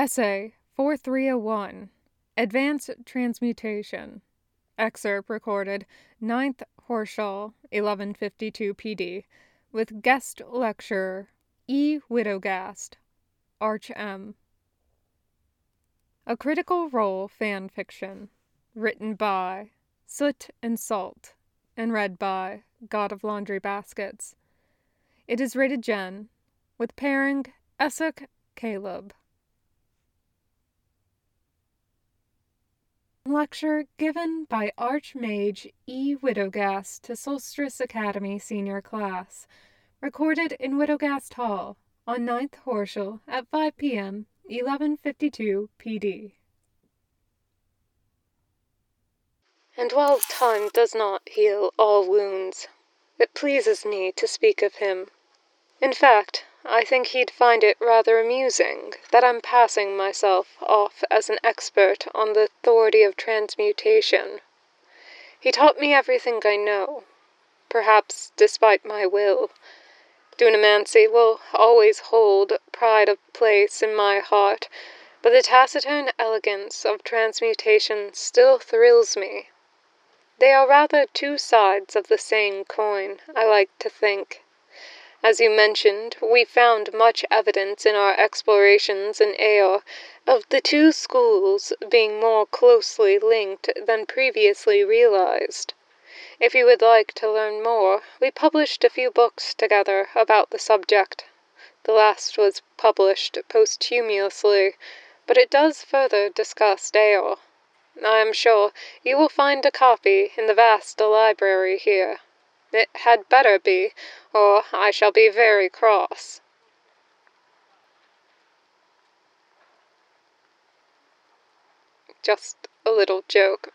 Essay 4301, Advanced Transmutation. Excerpt recorded 9th Horschel, 1152 PD, with guest lecturer E. Widogast, Arch M. A Critical Role fan fiction, written by Soot and Salt, and read by God of Laundry Baskets. It is rated Gen, with pairing Essek Caleb. Lecture given by Archmage E. Widogast to Solstice Academy Senior Class, recorded in Widogast Hall on 9th Horschel at 5 p.m., 11:52 PD. And while time does not heal all wounds, it pleases me to speak of him. In fact, I think he'd find it rather amusing that I'm passing myself off as an expert on the authority of transmutation. He taught me everything I know, perhaps despite my will. Dunamancy will always hold pride of place in my heart, but the taciturn elegance of transmutation still thrills me. They are rather two sides of the same coin, I like to think. As you mentioned, we found much evidence in our explorations in Aeor of the two schools being more closely linked than previously realized. If you would like to learn more, we published a few books together about the subject. The last was published posthumously, but it does further discuss Aeor. I am sure you will find a copy in the vast library here. It had better be, or I shall be very cross. Just a little joke.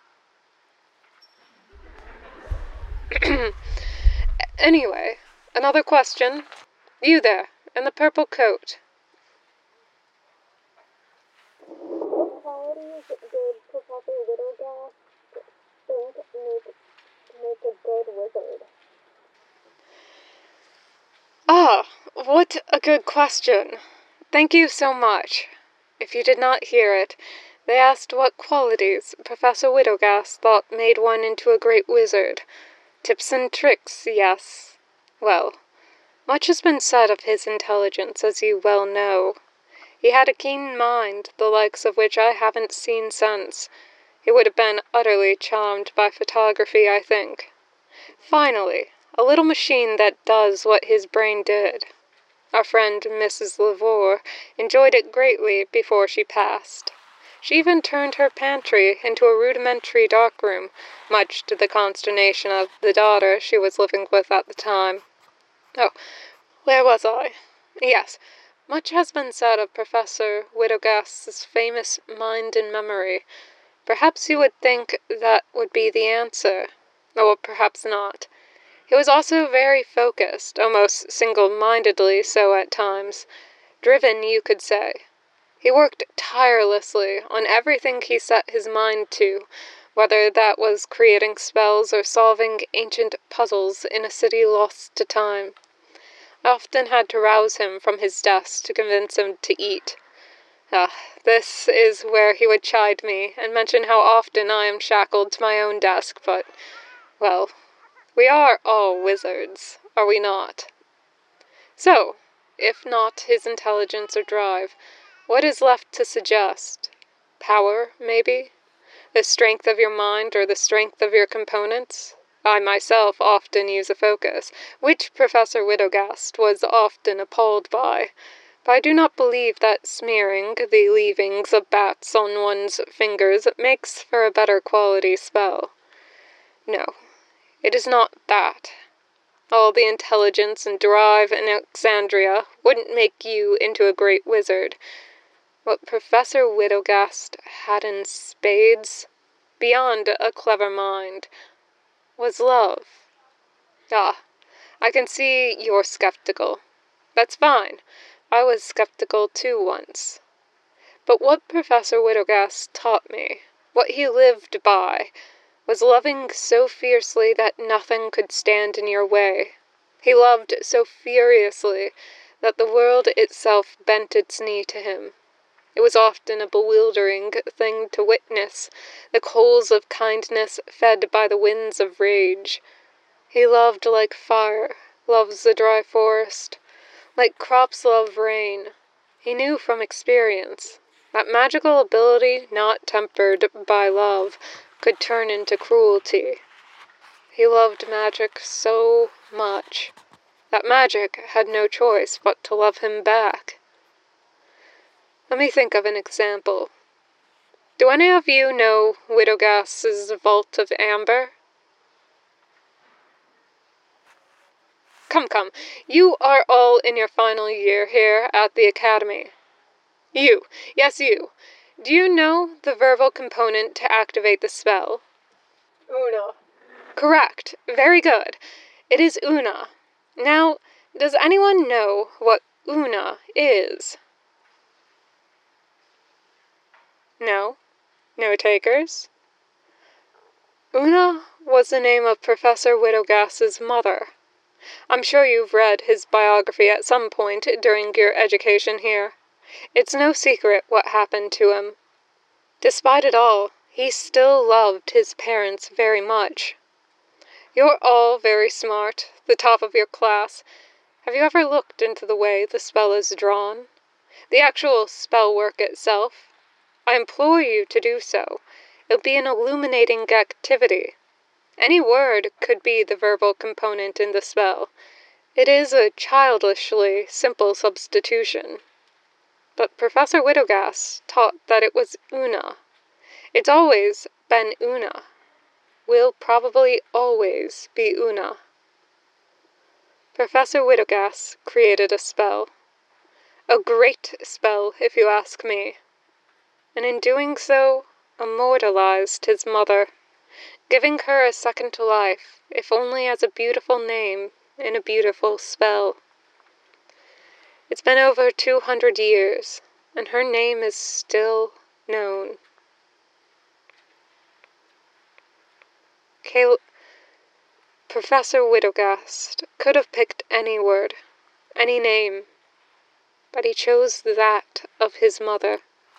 Anyway, another question. You there, in the purple coat. What qualities did Professor Widogast think make a good wizard? Ah, what a good question. Thank you so much. If you did not hear it, they asked what qualities Professor Widogast thought made one into a great wizard. Tips and tricks, yes. Well, much has been said of his intelligence, as you well know. He had a keen mind, the likes of which I haven't seen since. He would have been utterly charmed by photography, I think. Finally, a little machine that does what his brain did. Our friend Mrs. Lavore enjoyed it greatly before she passed. She even turned her pantry into a rudimentary darkroom, much to the consternation of the daughter she was living with at the time. Oh, where was I? Yes, much has been said of Professor Widogast's famous mind and memory. Perhaps you would think that would be the answer, or perhaps not. He was also very focused, almost single-mindedly so at times. Driven, you could say. He worked tirelessly on everything he set his mind to, whether that was creating spells or solving ancient puzzles in a city lost to time. I often had to rouse him from his desk to convince him to eat. This is where he would chide me and mention how often I am shackled to my own desk, but, well, we are all wizards, are we not? So, if not his intelligence or drive, what is left to suggest? Power, maybe? The strength of your mind or the strength of your components? I myself often use a focus, which Professor Widogast was often appalled by. But I do not believe that smearing the leavings of bats on one's fingers makes for a better quality spell. No, it is not that. All the intelligence and drive in Alexandria wouldn't make you into a great wizard. What Professor Widogast had in spades, beyond a clever mind, was love. I can see you're skeptical. That's fine. I was skeptical too once. But what Professor Widogast taught me, what he lived by, was loving so fiercely that nothing could stand in your way. He loved so furiously that the world itself bent its knee to him. It was often a bewildering thing to witness, the coals of kindness fed by the winds of rage. He loved like fire loves the dry forest, like crops love rain. He knew from experience that magical ability not tempered by love could turn into cruelty. He loved magic so much that magic had no choice but to love him back. Let me think of an example. Do any of you know Widogast's Vault of Amber? Come, you are all in your final year here at the Academy. You, yes you. Do you know the verbal component to activate the spell? Una. Correct. Very good. It is Una. Now, does anyone know what Una is? No? No takers? Una was the name of Professor Widogast's mother. I'm sure you've read his biography at some point during your education here. It's no secret what happened to him. Despite it all, he still loved his parents very much. You're all very smart, the top of your class. Have you ever looked into the way the spell is drawn? The actual spell work itself? I implore you to do so. It'll be an illuminating activity. Any word could be the verbal component in the spell. It is a childishly simple substitution. But Professor Widogast taught that it was Una. It's always been Una. Will probably always be Una. Professor Widogast created a spell. A great spell, if you ask me. And in doing so, immortalized his mother, giving her a second life, if only as a beautiful name in a beautiful spell. It's been over 200 years, and her name is still known. Professor Widogast could have picked any word, any name, but he chose that of his mother.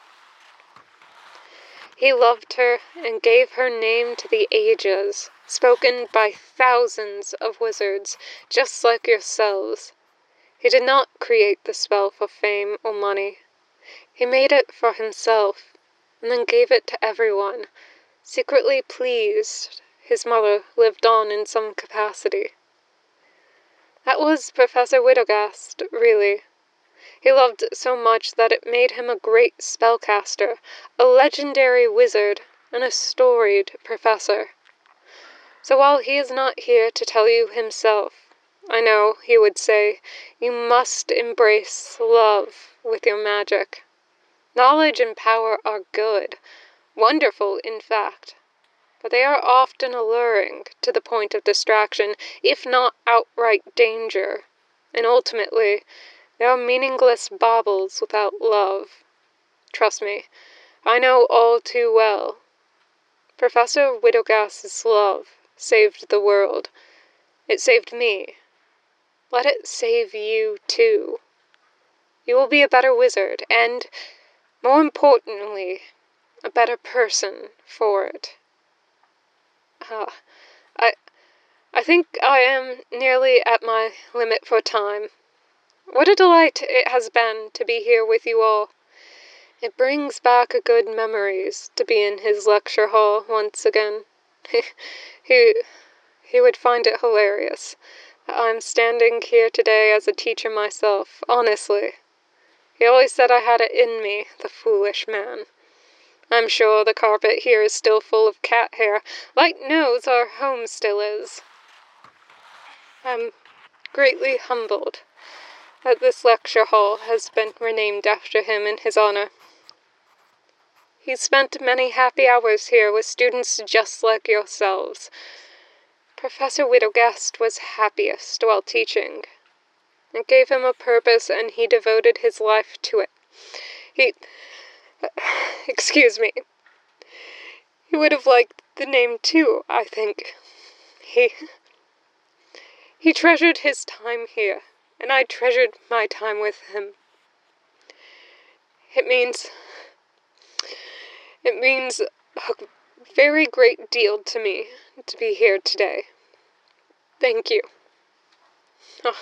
He loved her and gave her name to the ages, spoken by thousands of wizards, just like yourselves. He did not create the spell for fame or money. He made it for himself, and then gave it to everyone, secretly pleased his mother lived on in some capacity. That was Professor Widogast, really. He loved so much that it made him a great spellcaster, a legendary wizard, and a storied professor. So while he is not here to tell you himself, I know he would say, you must embrace love with your magic. Knowledge and power are good, wonderful in fact, but they are often alluring to the point of distraction, if not outright danger, and ultimately, they are meaningless baubles without love. Trust me, I know all too well. Professor Widogast's love saved the world. It saved me. Let it save you, too. You will be a better wizard, and, more importantly, a better person for it. I think I am nearly at my limit for time. What a delight it has been to be here with you all. It brings back good memories to be in his lecture hall once again. He would find it hilarious. I'm standing here today as a teacher myself, honestly. He always said I had it in me, the foolish man. I'm sure the carpet here is still full of cat hair, like knows our home still is. I'm greatly humbled that this lecture hall has been renamed after him in his honor. He spent many happy hours here with students just like yourselves. Professor Widogast was happiest while teaching. It gave him a purpose, and he devoted his life to it. Excuse me. He would have liked the name too, I think. He treasured his time here, and I treasured my time with him. It means It means a very great deal to me to be here today. Thank you. Oh.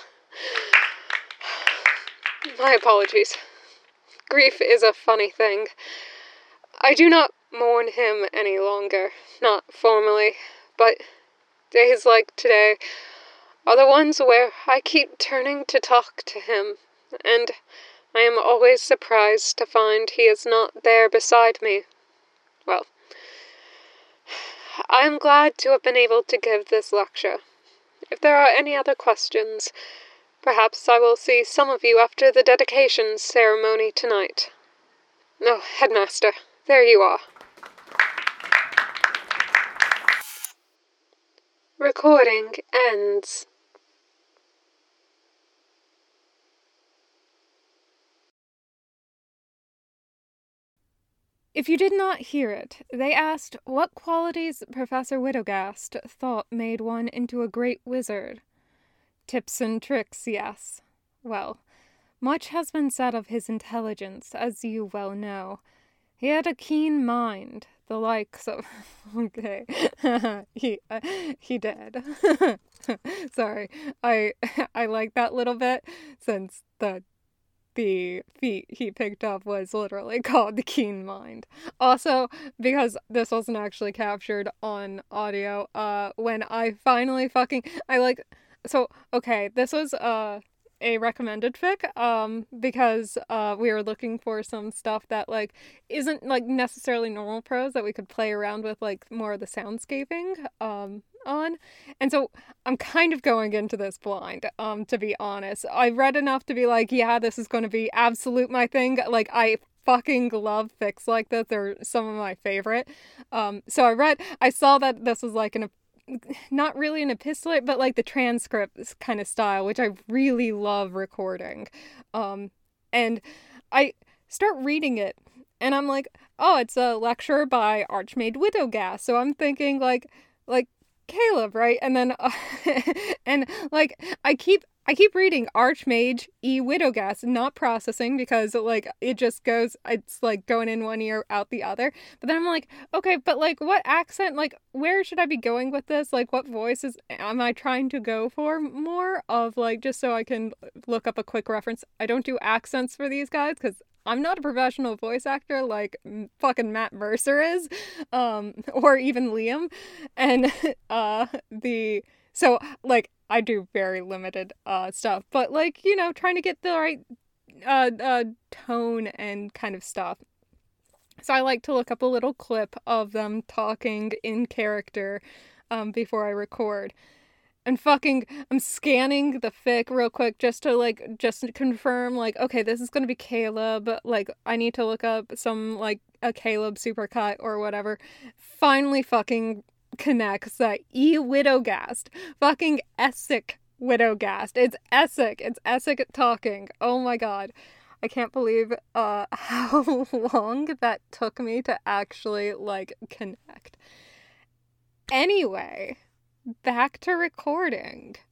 My apologies. Grief is a funny thing. I do not mourn him any longer, not formally, but days like today are the ones where I keep turning to talk to him, and I am always surprised to find he is not there beside me. Well, I am glad to have been able to give this lecture. If there are any other questions, perhaps I will see some of you after the dedication ceremony tonight. Oh, Headmaster, there you are. Recording ends. If you did not hear it, they asked what qualities Professor Widogast thought made one into a great wizard. Tips and tricks, yes. Well, much has been said of his intelligence, as you well know. He had a keen mind, the likes of... Okay, he did. Sorry, I like that little bit, since the feat he picked up was literally called the Keen Mind. Also, because this wasn't actually captured on audio, when I finally okay, this was, a recommended fic, because, we were looking for some stuff that, like, isn't, like, necessarily normal prose that we could play around with, like, more of the soundscaping, on. And so I'm kind of going into this blind, to be honest. I read enough to be like, yeah, this is going to be absolute my thing. Like, I fucking love fics like this. They're some of my favorite. So I saw that this was like not really an epistolate, but like the transcript kind of style, which I really love recording. And I start reading it, and I'm like, oh, it's a lecture by Archmage Widogast. So I'm thinking like Caleb, right? And then, and like, I keep reading Archmage E. Widogast, not processing, because like it just goes, it's like going in one ear out the other. But then I'm like, okay, but like what accent, like where should I be going with this? Like what voices am I trying to go for more of, like, just so I can look up a quick reference. I don't do accents for these guys because I'm not a professional voice actor like fucking Matt Mercer is, or even Liam. And so like I do very limited stuff, but like, you know, trying to get the right tone and kind of stuff. So I like to look up a little clip of them talking in character before I record. And I'm scanning the fic real quick just to confirm, like, okay, this is gonna be Caleb. Like, I need to look up some, like, a Caleb supercut or whatever. Finally fucking connects that E. Widogast. Fucking Essek Widogast. It's Essek talking. Oh my god. I can't believe how long that took me to actually, like, connect. Anyway, back to recording.